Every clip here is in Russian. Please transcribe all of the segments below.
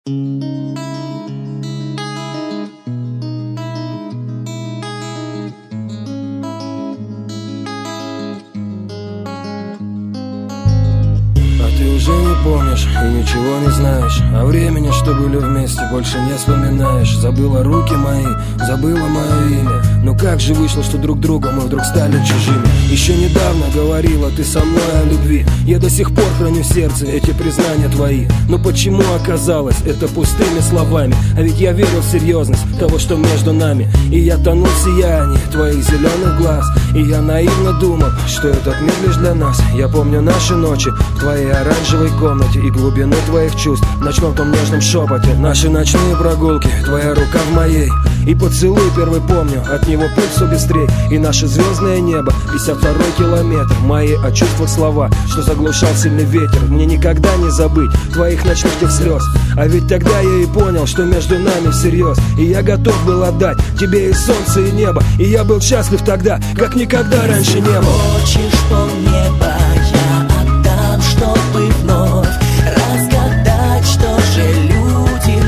Ты уже не помнишь и ничего не знаешь о времени, что были вместе, больше не вспоминаешь. Забыла руки мои, забыла мое имя. Но как же вышло, что друг другу мы вдруг стали чужими? Еще недавно говорила ты со мной о любви. Я до сих пор храню в сердце эти признания твои. Но почему оказалось это пустыми словами? А ведь я верил в серьезность того, что между нами. И я тонул в сиянии твоих зеленых глаз. И я наивно думал, что этот мир лишь для нас. Я помню наши ночи в твоей оранжевой комнате и глубину твоих чувств в ночном том нежном шепоте. Наши ночные прогулки, твоя рука в моей. И поцелуй первый помню, от него пульс все быстрей. И наше звездное небо, 52-й километр. Мои о чувствах слова, что заглушал сильный ветер. Мне никогда не забыть твоих ночных тех слез. А ведь тогда я и понял, что между нами всерьез. И я готов был отдать тебе и солнце, и небо. И я был счастлив тогда, как никогда раньше не был. Хочешь полнеба, я отдам, чтобы вновь разгадать, что же люди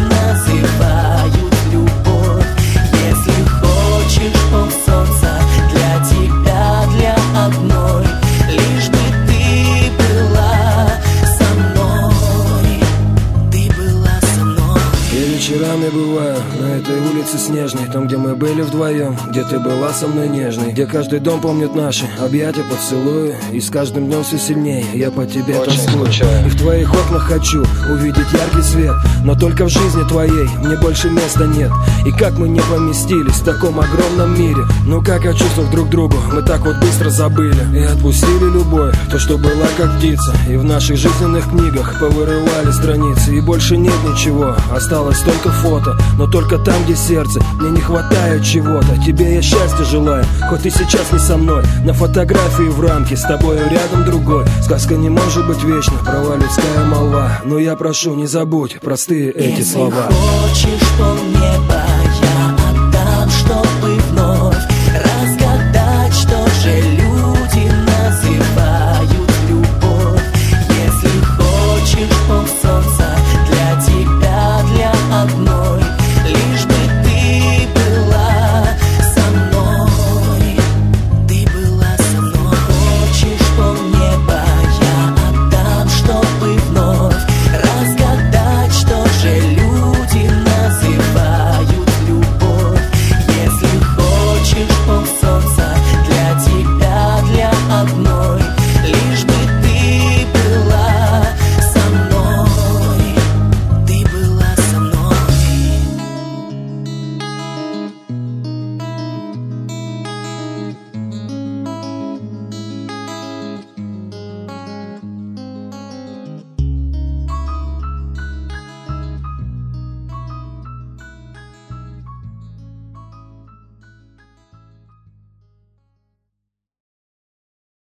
называют любовь. Если хочешь полсолнца для тебя, для одной, лишь бы ты была со мной, ты была со мной. Я вечерами бываю на этой улице снежной, там, где мы были вдвоем, где ты была со мной нежной, где каждый дом помнит наши объятия, поцелуи. И с каждым днем все сильнее я по тебе тоскую. И в твоих окнах хочу увидеть яркий свет, но только в жизни твоей мне больше места нет. И как мы не поместились в таком огромном мире. Ну как о чувствах друг другу мы так вот быстро забыли и отпустили любовь, то, что была как птица. И в наших жизненных книгах повырывали страницы. И больше нет ничего, осталось только фото. Но только там, где сердце, мне не хватает чего-то. Тебе я счастья желаю, хоть ты сейчас не со мной. На фотографии в рамке, с тобою рядом другой. Сказка не может быть вечна, права людская молва. Но я прошу, не забудь простые эти слова. Если хочешь полнеба, я отдам, чтобы вновь